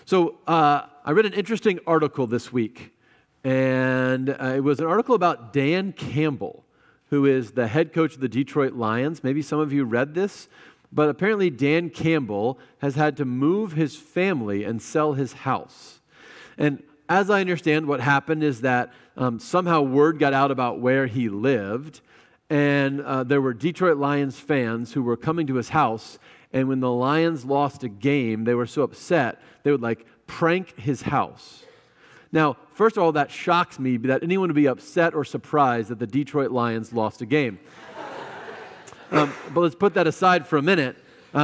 So I read an interesting article this week, and it was an article about Dan Campbell, who is the head coach of the Detroit Lions. Maybe some of you read this, but apparently Dan Campbell has had to move his family and sell his house. And as I understand, what happened is that somehow word got out about where he lived, and there were Detroit Lions fans who were coming to his house, and when the Lions lost a game, they were so upset, they would prank his house. Now, first of all, that shocks me that anyone would be upset or surprised that the Detroit Lions lost a game. But let's put that aside for a minute.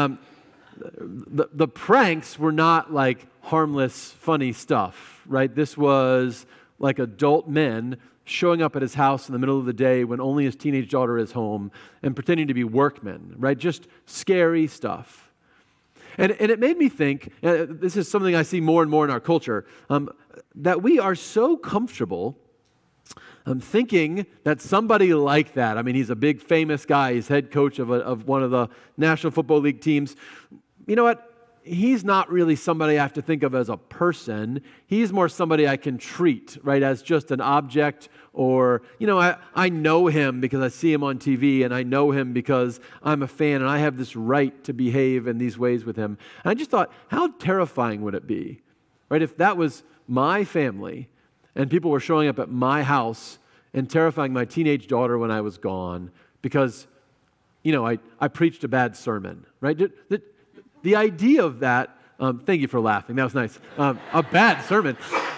The pranks were not harmless, funny stuff, right? This was adult men showing up at his house in the middle of the day when only his teenage daughter is home and pretending to be workmen, right? Just scary stuff. And it made me think, this is something I see more and more in our culture, that we are so comfortable thinking that somebody like that, I mean, he's a big famous guy, he's head coach of one of the National Football League teams. You know what? He's not really somebody I have to think of as a person. He's more somebody I can treat, right, as just an object, or, I know him because I see him on TV, and I know him because I'm a fan, and I have this right to behave in these ways with him. And I just thought, how terrifying would it be, right, if that was my family, and people were showing up at my house and terrifying my teenage daughter when I was gone because, I preached a bad sermon, right? The idea of that, thank you for laughing, that was nice. A bad sermon.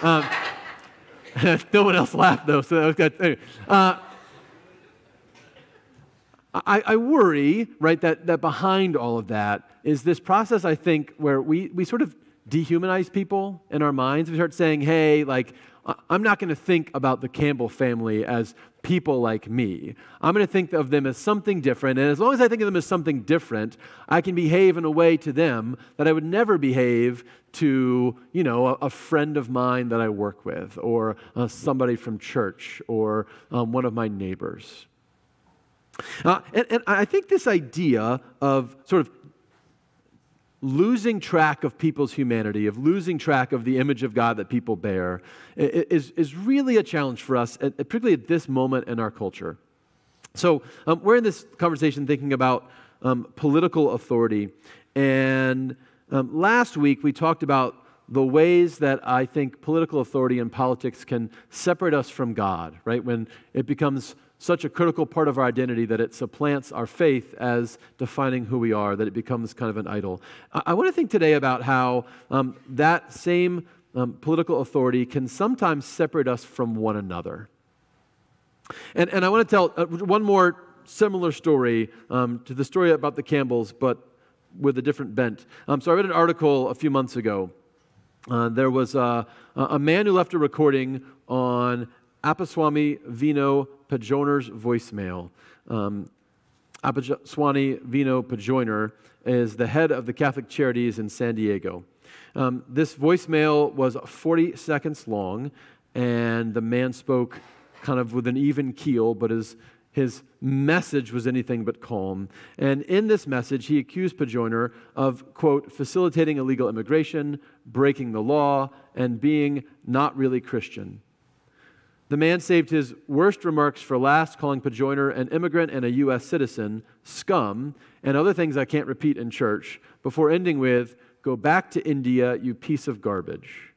No one else laughed though, so that was good. Anyway, I worry, right, that behind all of that is this process, I think, where we sort of dehumanize people in our minds. We start saying, hey, I'm not going to think about the Campbell family as people like me. I'm going to think of them as something different, and as long as I think of them as something different, I can behave in a way to them that I would never behave to, a friend of mine that I work with, or somebody from church, or one of my neighbors. And I think this idea of sort of losing track of people's humanity, of losing track of the image of God that people bear, is really a challenge for us, particularly at this moment in our culture. So we're in this conversation thinking about political authority, and last week we talked about the ways that I think political authority and politics can separate us from God, right? When it becomes such a critical part of our identity that it supplants our faith as defining who we are, that it becomes kind of an idol. I want to think today about how that same political authority can sometimes separate us from one another. And I want to tell one more similar story to the story about the Campbells, but with a different bent. So I read an article a few months ago. There was a man who left a recording on Apaswami Vino Pajoyner's voicemail. Apaswami Vino Pajoyner is the head of the Catholic Charities in San Diego. This voicemail was 40 seconds long, and the man spoke kind of with an even keel, but his message was anything but calm. And in this message, he accused Pajoyner of, quote, facilitating illegal immigration, breaking the law, and being not really Christian. The man saved his worst remarks for last, calling Pajoyner an immigrant and a U.S. citizen, scum, and other things I can't repeat in church, before ending with, go back to India, you piece of garbage.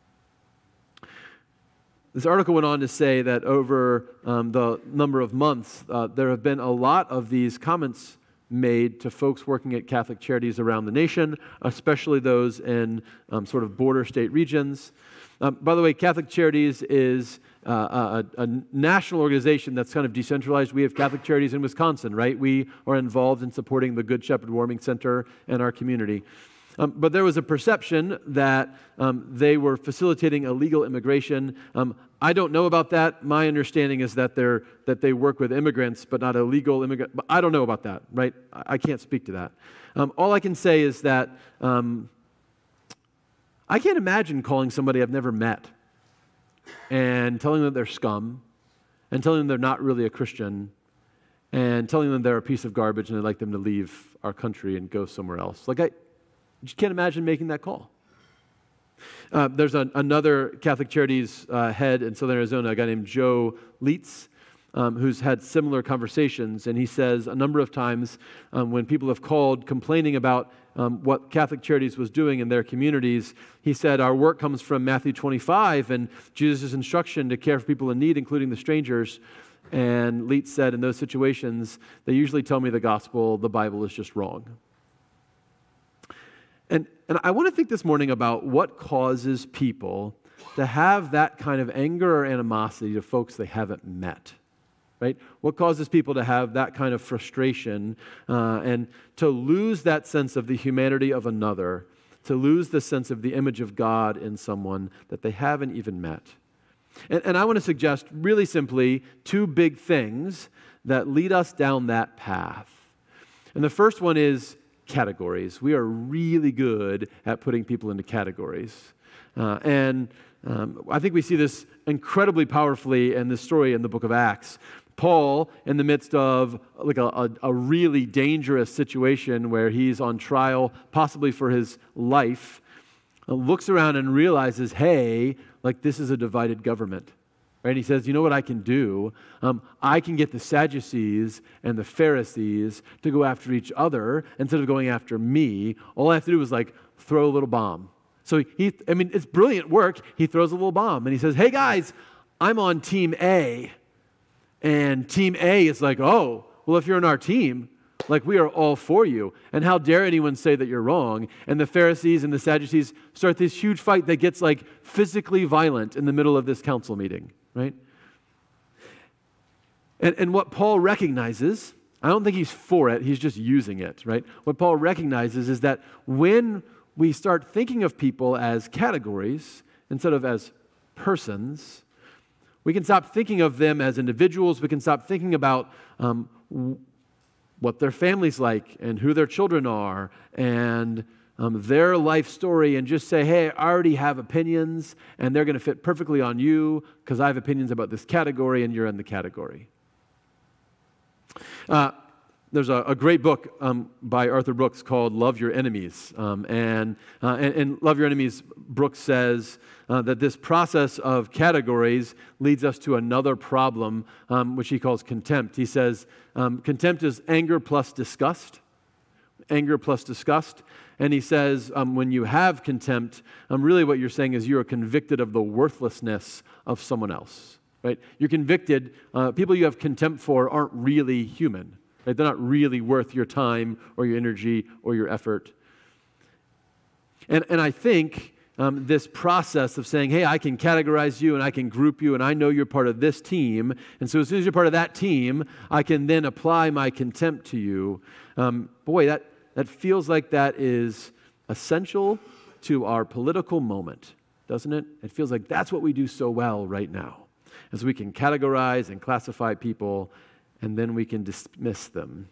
This article went on to say that over the number of months, there have been a lot of these comments made to folks working at Catholic Charities around the nation, especially those in sort of border state regions. By the way, Catholic Charities is a national organization that's kind of decentralized. We have Catholic Charities in Wisconsin, right? We are involved in supporting the Good Shepherd Warming Center and our community. But there was a perception that they were facilitating illegal immigration. I don't know about that. My understanding is that they work with immigrants, but not illegal immigrants. But I don't know about that, right? I can't speak to that. All I can say is that I can't imagine calling somebody I've never met and telling them they're scum, and telling them they're not really a Christian, and telling them they're a piece of garbage and I'd like them to leave our country and go somewhere else. I just can't imagine making that call. There's another Catholic Charities head in Southern Arizona, a guy named Joe Leitz, who's had similar conversations, and he says a number of times when people have called complaining about what Catholic Charities was doing in their communities, he said, our work comes from Matthew 25 and Jesus' instruction to care for people in need, including the strangers. And Leitz said, in those situations, they usually tell me the gospel, the Bible is just wrong. And I want to think this morning about what causes people to have that kind of anger or animosity to folks they haven't met. Right? What causes people to have that kind of frustration and to lose that sense of the humanity of another, to lose the sense of the image of God in someone that they haven't even met? And I want to suggest really simply two big things that lead us down that path. And the first one is categories. We are really good at putting people into categories. I think we see this incredibly powerfully in this story in the book of Acts. Paul, in the midst of like a really dangerous situation where he's on trial, possibly for his life, looks around and realizes, hey, like this is a divided government. Right? He says, you know what I can do? I can get the Sadducees and the Pharisees to go after each other instead of going after me. All I have to do is like throw a little bomb. So it's brilliant work. He throws a little bomb and he says, hey guys, I'm on team A. And team A is like, oh, well, if you're on our team, like we are all for you. And how dare anyone say that you're wrong? And the Pharisees and the Sadducees start this huge fight that gets like physically violent in the middle of this council meeting, right? And what Paul recognizes, I don't think he's for it, he's just using it, right? What Paul recognizes is that when we start thinking of people as categories instead of as persons, we can stop thinking of them as individuals. We can stop thinking about what their family's like and who their children are and their life story and just say, hey, I already have opinions and they're going to fit perfectly on you because I have opinions about this category and you're in the category. There's a great book by Arthur Brooks called Love Your Enemies. And Love Your Enemies, Brooks says that this process of categories leads us to another problem, which he calls contempt. He says contempt is anger plus disgust. Anger plus disgust. And he says when you have contempt, really what you're saying is you are convicted of the worthlessness of someone else. Right? You're convicted. People you have contempt for aren't really human. Right? They're not really worth your time or your energy or your effort. And I think this process of saying, hey, I can categorize you and I can group you and I know you're part of this team. And so as soon as you're part of that team, I can then apply my contempt to you. That feels like that is essential to our political moment, doesn't it? It feels like that's what we do so well right now, as we can categorize and classify people and then we can dismiss them.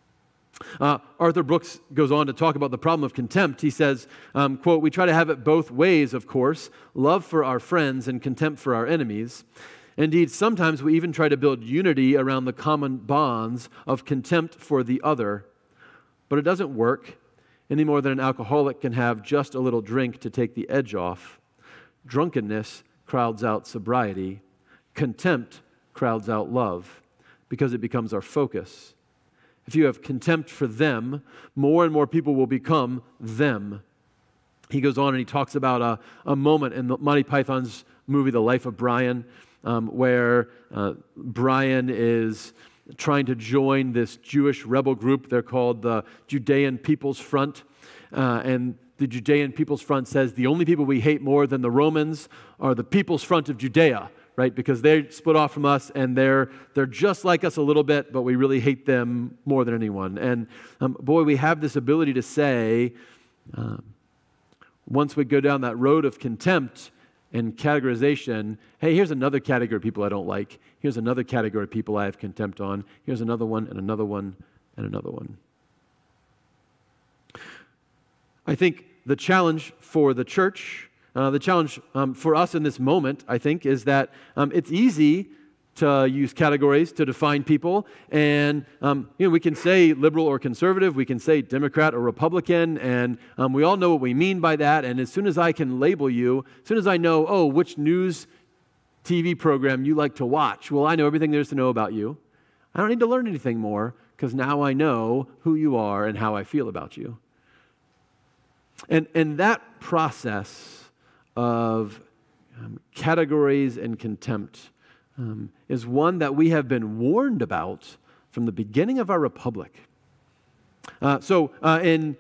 Arthur Brooks goes on to talk about the problem of contempt. He says, quote, we try to have it both ways, of course, love for our friends and contempt for our enemies. Indeed, sometimes we even try to build unity around the common bonds of contempt for the other. But it doesn't work any more than an alcoholic can have just a little drink to take the edge off. Drunkenness crowds out sobriety. Contempt crowds out love because it becomes our focus. If you have contempt for them, more and more people will become them. He goes on and he talks about a moment in the Monty Python's movie, The Life of Brian, where Brian is trying to join this Jewish rebel group. They're called the Judean People's Front. And the Judean People's Front says the only people we hate more than the Romans are the People's Front of Judea, right? Because they split off from us and they're just like us a little bit, but we really hate them more than anyone. And we have this ability to say, once we go down that road of contempt and categorization, hey, here's another category of people I don't like. Here's another category of people I have contempt on. Here's another one and another one and another one. I think the challenge for the church, the challenge for us in this moment, I think, is that it's easy to use categories to define people. And, we can say liberal or conservative. We can say Democrat or Republican. And we all know what we mean by that. And as soon as I can label you, as soon as I know, which news TV program you like to watch, well, I know everything there is to know about you. I don't need to learn anything more because now I know who you are and how I feel about you. And that process of categories and contempt is one that we have been warned about from the beginning of our republic. In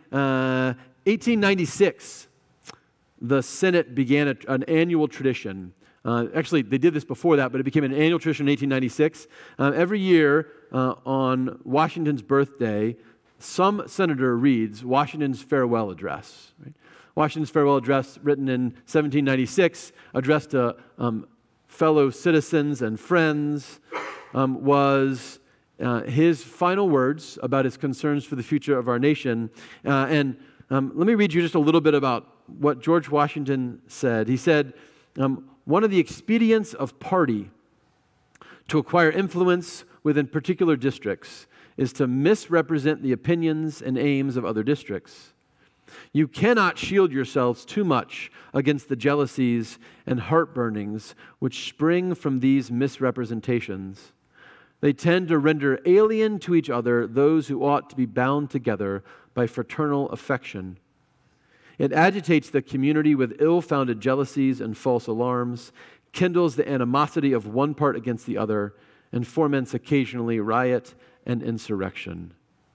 1896, the Senate began an annual tradition. Actually, they did this before that, but it became an annual tradition in 1896. Every year on Washington's birthday, some senator reads Washington's farewell address. Right? Washington's farewell address, written in 1796, addressed to fellow citizens and friends, was his final words about his concerns for the future of our nation. Let me read you just a little bit about what George Washington said. He said, one of the expedients of party to acquire influence within particular districts is to misrepresent the opinions and aims of other districts. You cannot shield yourselves too much against the jealousies and heartburnings which spring from these misrepresentations. They tend to render alien to each other those who ought to be bound together by fraternal affection. It agitates the community with ill-founded jealousies and false alarms, kindles the animosity of one part against the other, and foments occasionally riot and insurrection.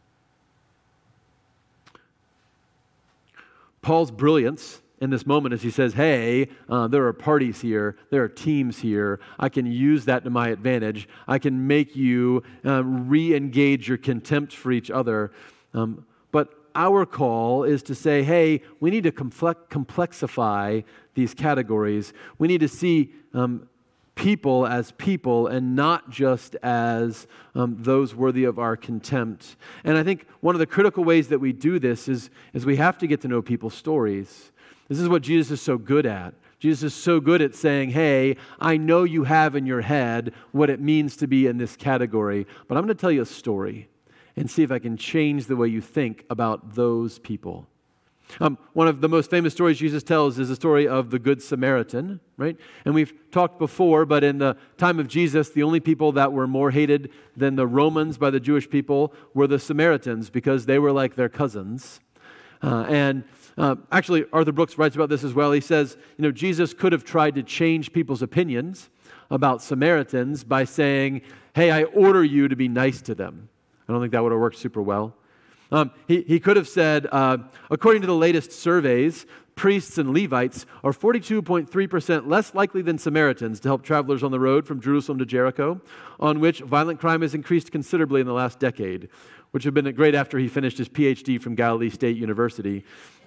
Paul's brilliance in this moment as he says, hey, there are parties here, there are teams here, I can use that to my advantage, I can make you re-engage your contempt for each other. But our call is to say, hey, we need to complexify these categories. We need to see people as people and not just as those worthy of our contempt. And I think one of the critical ways that we do this is we have to get to know people's stories. This is what Jesus is so good at. Jesus is so good at saying, hey, I know you have in your head what it means to be in this category, but I'm going to tell you a story and see if I can change the way you think about those people. One of the most famous stories Jesus tells is the story of the Good Samaritan, right? And we've talked before, but in the time of Jesus, the only people that were more hated than the Romans by the Jewish people were the Samaritans because they were like their cousins. Actually, Arthur Brooks writes about this as well. He says, Jesus could have tried to change people's opinions about Samaritans by saying, hey, I order you to be nice to them. I don't think that would have worked super well. He could have said, according to the latest surveys, priests and Levites are 42.3% less likely than Samaritans to help travelers on the road from Jerusalem to Jericho, on which violent crime has increased considerably in the last decade, which would have been great after he finished his PhD from Galilee State University.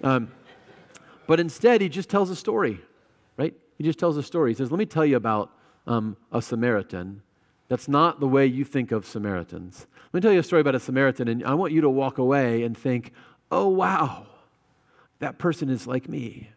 But instead, he just tells a story, right? He just tells a story. He says, let me tell you about a Samaritan. That's not the way you think of Samaritans. Let me tell you a story about a Samaritan, and I want you to walk away and think, oh, wow, that person is like me.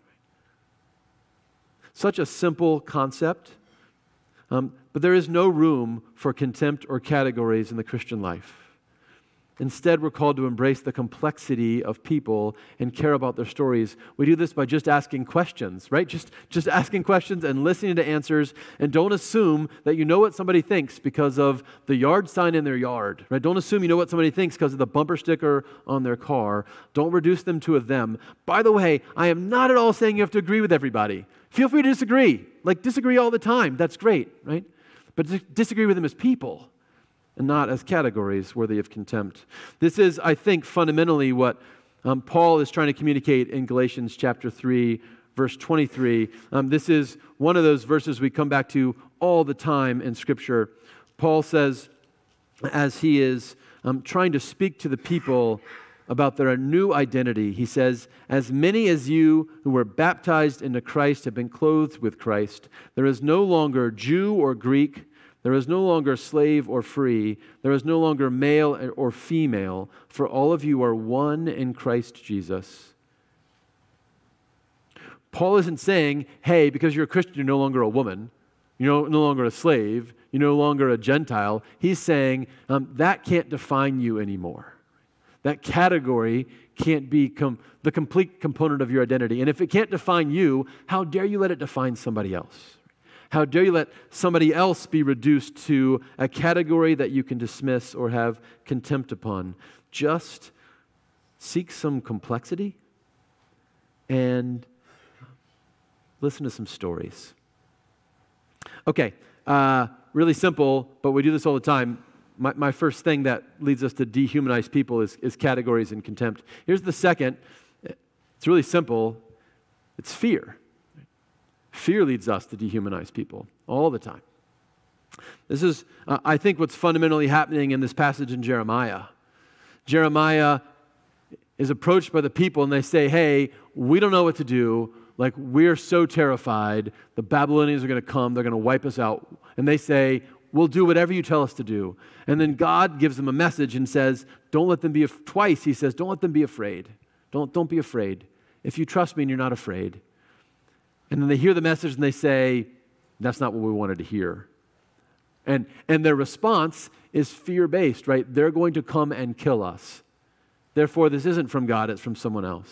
Such a simple concept, but there is no room for contempt or categories in the Christian life. Instead, we're called to embrace the complexity of people and care about their stories. We do this by just asking questions, right? Just asking questions and listening to answers, and don't assume that you know what somebody thinks because of the yard sign in their yard, right? Don't assume you know what somebody thinks because of the bumper sticker on their car. Don't reduce them to a them. By the way, I am not at all saying you have to agree with everybody. Feel free to disagree. Disagree all the time. That's great, right? But disagree with them as people, and not as categories worthy of contempt. This is, I think, fundamentally what Paul is trying to communicate in Galatians chapter 3, verse 23. This is one of those verses we come back to all the time in Scripture. Paul says, as he is trying to speak to the people about their new identity, he says, as many as you who were baptized into Christ have been clothed with Christ. There is no longer Jew or Greek, there is no longer slave or free. There is no longer male or female, for all of you are one in Christ Jesus. Paul isn't saying, hey, because you're a Christian, you're no longer a woman. You're no longer a slave. You're no longer a Gentile. He's saying that can't define you anymore. That category can't be the complete component of your identity. And if it can't define you, how dare you let it define somebody else? How dare you let somebody else be reduced to a category that you can dismiss or have contempt upon? Just seek some complexity and listen to some stories. Okay, really simple, but we do this all the time. My first thing that leads us to dehumanize people is categories and contempt. Here's the second. It's really simple. It's fear. Fear leads us to dehumanize people all the time. This is, I think, what's fundamentally happening in this passage in Jeremiah. Jeremiah is approached by the people and they say, hey, we don't know what to do. Like, we're so terrified. The Babylonians are going to come. They're going to wipe us out. And they say, we'll do whatever you tell us to do. And then God gives them a message and says, don't let them be, twice he says, don't let them be afraid. Don't be afraid. If you trust me and you're not afraid. And then they hear the message and they say, that's not what we wanted to hear. And their response is fear-based, right? They're going to come and kill us. Therefore, this isn't from God, it's from someone else.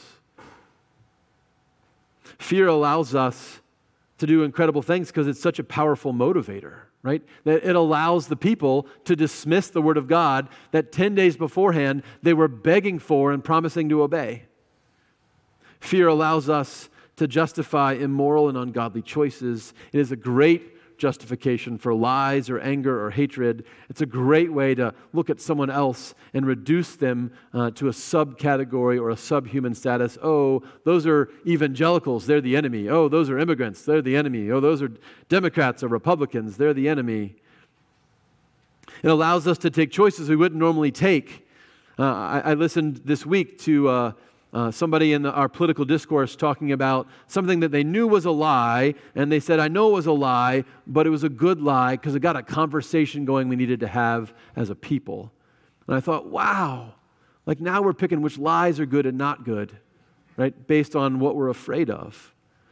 Fear allows us to do incredible things because it's such a powerful motivator, right? That it allows the people to dismiss the word of God that 10 days beforehand they were begging for and promising to obey. Fear allows us to justify immoral and ungodly choices. It is a great justification for lies or anger or hatred. It's a great way to look at someone else and reduce them to a subcategory or a subhuman status. Oh, those are evangelicals, they're the enemy. Oh, those are immigrants, they're the enemy. Oh, those are Democrats or Republicans, they're the enemy. It allows us to take choices we wouldn't normally take. I listened this week to somebody in our political discourse talking about something that they knew was a lie, and they said, I know it was a lie, but it was a good lie because it got a conversation going we needed to have as a people. And I thought, wow, like now we're picking which lies are good and not good, right, based on what we're afraid of.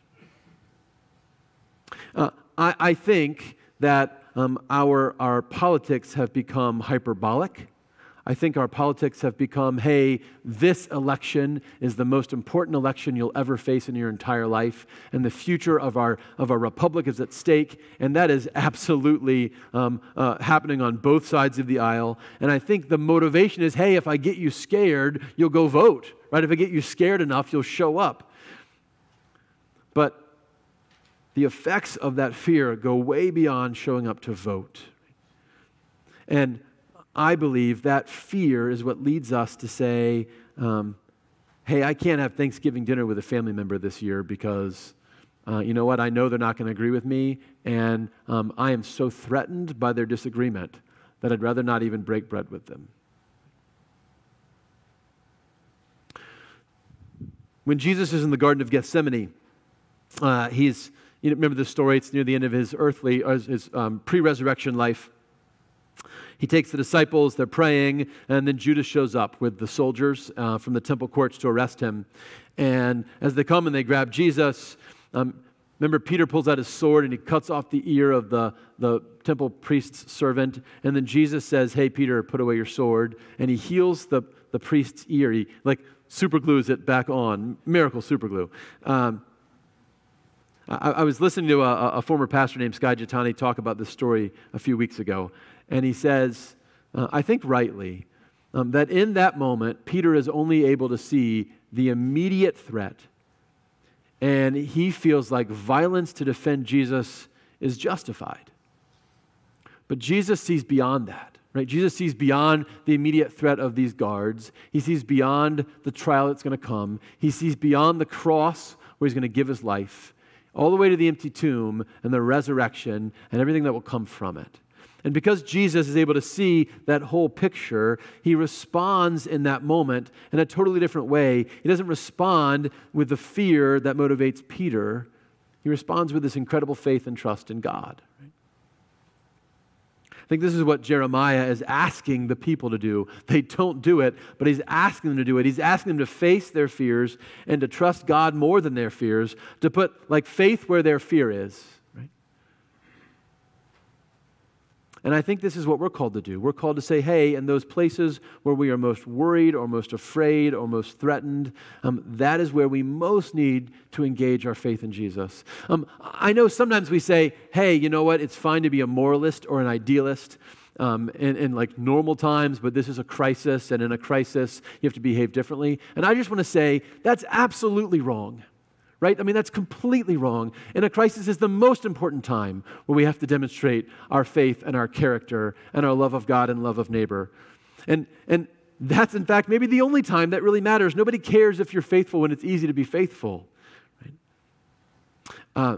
I think that our politics have become hyperbolic. I think our politics have become, hey, this election is the most important election you'll ever face in your entire life, and the future of our republic is at stake, and that is absolutely happening on both sides of the aisle. And I think the motivation is, hey, if I get you scared, you'll go vote, right? If I get you scared enough, you'll show up. But the effects of that fear go way beyond showing up to vote. And I believe that fear is what leads us to say, hey, I can't have Thanksgiving dinner with a family member this year because, you know what, I know they're not going to agree with me, and I am so threatened by their disagreement that I'd rather not even break bread with them. When Jesus is in the Garden of Gethsemane, remember this story, it's near the end of his pre-resurrection life. He takes the disciples, they're praying, and then Judas shows up with the soldiers from the temple courts to arrest him. And as they come and they grab Jesus, remember Peter pulls out his sword and he cuts off the ear of the temple priest's servant. And then Jesus says, hey, Peter, put away your sword. And he heals the priest's ear. He super glues it back on. Miracle super glue. I was listening to a former pastor named Skye Jethani talk about this story a few weeks ago. And he says, I think rightly, that in that moment, Peter is only able to see the immediate threat. And he feels like violence to defend Jesus is justified. But Jesus sees beyond that, right? Jesus sees beyond the immediate threat of these guards. He sees beyond the trial that's going to come. He sees beyond the cross where he's going to give his life, all the way to the empty tomb and the resurrection and everything that will come from it. And because Jesus is able to see that whole picture, he responds in that moment in a totally different way. He doesn't respond with the fear that motivates Peter. He responds with this incredible faith and trust in God. Right? I think this is what Jeremiah is asking the people to do. They don't do it, but he's asking them to do it. He's asking them to face their fears and to trust God more than their fears, to put faith where their fear is. And I think this is what we're called to do. We're called to say, hey, in those places where we are most worried or most afraid or most threatened, that is where we most need to engage our faith in Jesus. I know sometimes we say, hey, you know what? It's fine to be a moralist or an idealist in like normal times, but this is a crisis, and in a crisis, you have to behave differently. And I just want to say that's absolutely wrong. Right? I mean, that's completely wrong. And a crisis is the most important time where we have to demonstrate our faith and our character and our love of God and love of neighbor. And that's, in fact, maybe the only time that really matters. Nobody cares if you're faithful when it's easy to be faithful. Right?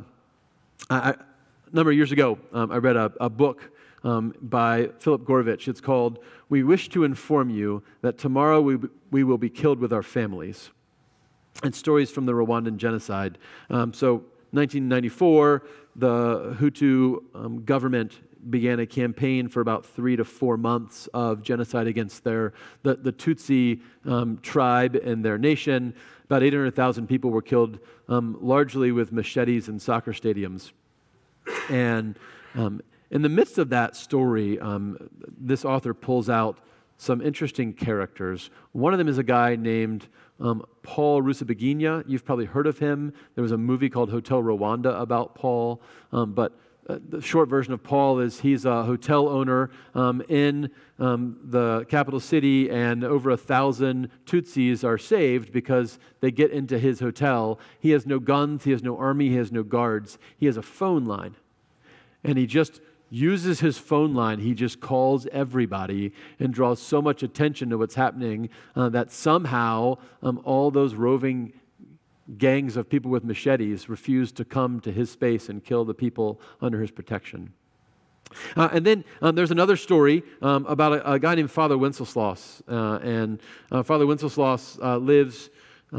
A number of years ago, I read a book by Philip Gorovitch. It's called, "We Wish to Inform You That Tomorrow We Will Be Killed with Our Families." And stories from the Rwandan genocide. So 1994, the Hutu government began a campaign for about 3 to 4 months of genocide against the Tutsi tribe and their nation. About 800,000 people were killed, largely with machetes in soccer stadiums. And in the midst of that story, this author pulls out some interesting characters. One of them is a guy named Paul Rusesabagina. You've probably heard of him. There was a movie called Hotel Rwanda about Paul. But the short version of Paul is he's a hotel owner in the capital city, and over 1,000 Tutsis are saved because they get into his hotel. He has no guns, he has no army, he has no guards. He has a phone line. And he just uses his phone line. He just calls everybody and draws so much attention to what's happening that somehow all those roving gangs of people with machetes refuse to come to his space and kill the people under his protection. And then there's another story about a guy named Father Wenceslaus. And Father Wenceslaus lives,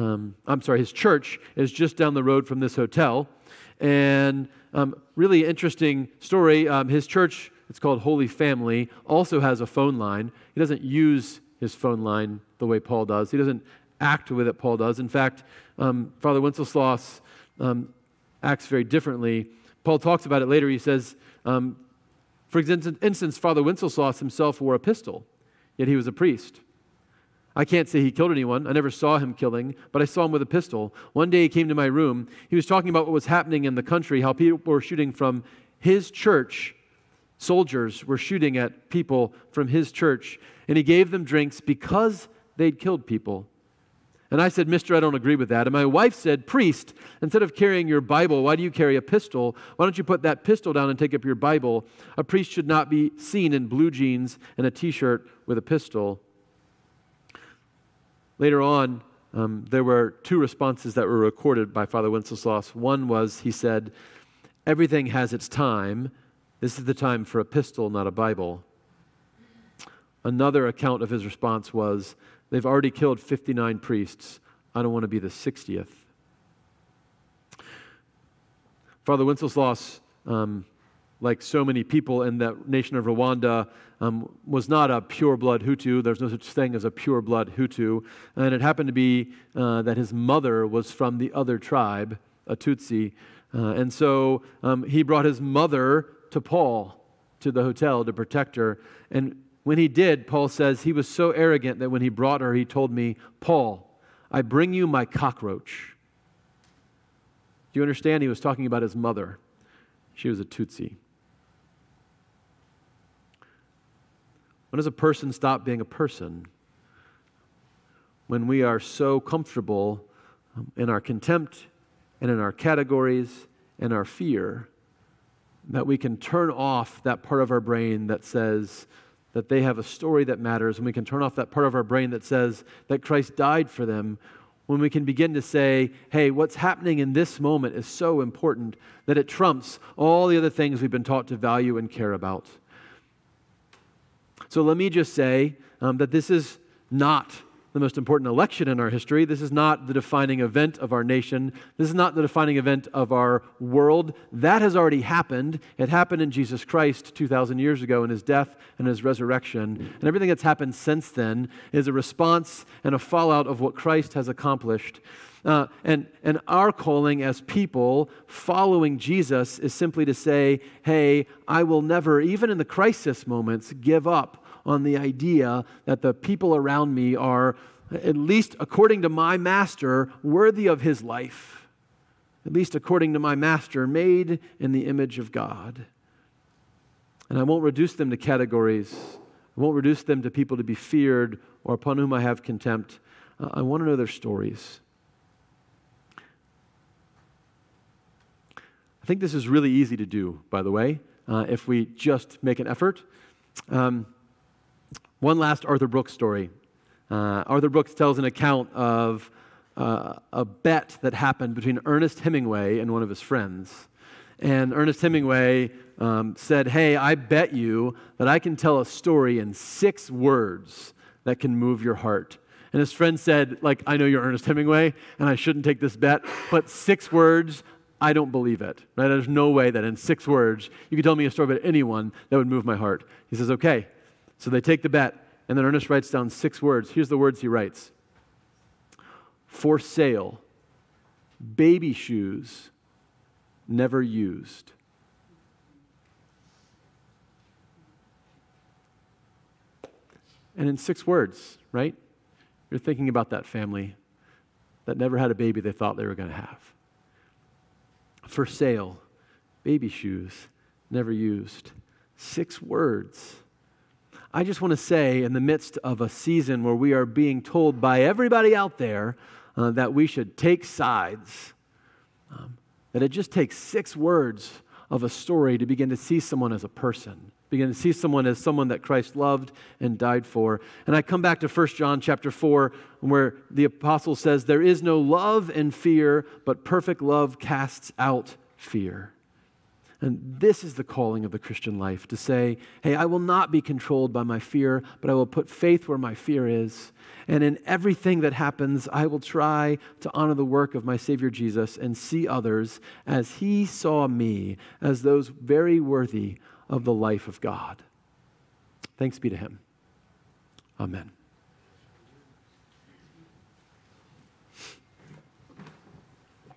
his church is just down the road from this hotel. And really interesting story. His church, it's called Holy Family, also has a phone line. He doesn't use his phone line the way Paul does. He doesn't act with it Paul does. In fact, Father Wenceslaus acts very differently. Paul talks about it later. He says, for instance, Father Wenceslaus himself wore a pistol, yet he was a priest. I can't say he killed anyone. I never saw him killing, but I saw him with a pistol. One day he came to my room. He was talking about what was happening in the country, how people were shooting from his church. Soldiers were shooting at people from his church, and he gave them drinks because they'd killed people. And I said, "Mister, I don't agree with that." And my wife said, "Priest, instead of carrying your Bible, why do you carry a pistol? Why don't you put that pistol down and take up your Bible? A priest should not be seen in blue jeans and a t-shirt with a pistol." Later on, there were 2 responses that were recorded by Father Wenceslaus. One was, he said, "Everything has its time. This is the time for a pistol, not a Bible." Another account of his response was, "They've already killed 59 priests. I don't want to be the 60th. Father Wenceslaus, like so many people in the nation of Rwanda, was not a pure-blood Hutu. There's no such thing as a pure-blood Hutu. And it happened to be that his mother was from the other tribe, a Tutsi. And so he brought his mother to Paul, to the hotel, to protect her. And when he did, Paul says, he was so arrogant that when he brought her, he told me, "Paul, I bring you my cockroach." Do you understand? He was talking about his mother. She was a Tutsi. When does a person stop being a person? When we are so comfortable in our contempt and in our categories and our fear that we can turn off that part of our brain that says that they have a story that matters, and we can turn off that part of our brain that says that Christ died for them, when we can begin to say, hey, what's happening in this moment is so important that it trumps all the other things we've been taught to value and care about. So let me just say that this is not the most important election in our history. This is not the defining event of our nation. This is not the defining event of our world. That has already happened. It happened in Jesus Christ 2,000 years ago in his death and his resurrection. And everything that's happened since then is a response and a fallout of what Christ has accomplished. And our calling as people following Jesus is simply to say, hey, I will never, even in the crisis moments, give up on the idea that the people around me are, at least according to my master, worthy of his life. At least according to my master, made in the image of God. And I won't reduce them to categories. I won't reduce them to people to be feared or upon whom I have contempt. I want to know their stories. I think this is really easy to do, by the way, if we just make an effort. One last Arthur Brooks story. Arthur Brooks tells an account of a bet that happened between Ernest Hemingway and one of his friends. And Ernest Hemingway said, hey, I bet you that I can tell a story in 6 words that can move your heart. And his friend said, like, I know you're Ernest Hemingway, and I shouldn't take this bet, but 6 words, I don't believe it. Right? There's no way that in 6 words you could tell me a story about anyone that would move my heart. He says, okay. So they take the bet, and then Ernest writes down 6 words. Here's the words he writes. For sale, baby shoes, never used. And in 6 words, right? You're thinking about that family that never had a baby they thought they were going to have. For sale, baby shoes, never used. 6 words. I just want to say, in the midst of a season where we are being told by everybody out there that we should take sides, that it just takes 6 words of a story to begin to see someone as a person, begin to see someone as someone that Christ loved and died for. And I come back to 1 John chapter 4, where the apostle says, there is no love in fear, but perfect love casts out fear. And this is the calling of the Christian life, to say, hey, I will not be controlled by my fear, but I will put faith where my fear is. And in everything that happens, I will try to honor the work of my Savior Jesus and see others as he saw me, as those very worthy of the life of God. Thanks be to him. Amen.